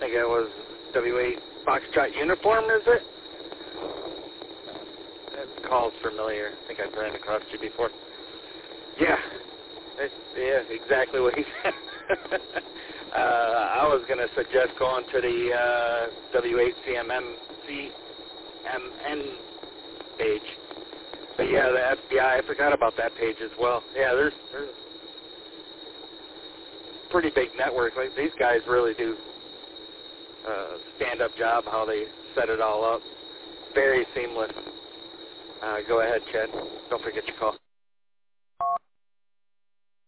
think it was W8 Foxtrot uniform, is it? That call's familiar. I think I've ran across you before. Yeah. Yeah, exactly what he said. I was going to suggest going to the W8 CMN page. But yeah, the FBI, I forgot about that page as well. Yeah, there's a pretty big network. Like, these guys really do stand-up job how they set it all up. Very seamless. Go ahead, Chad. Don't forget your call.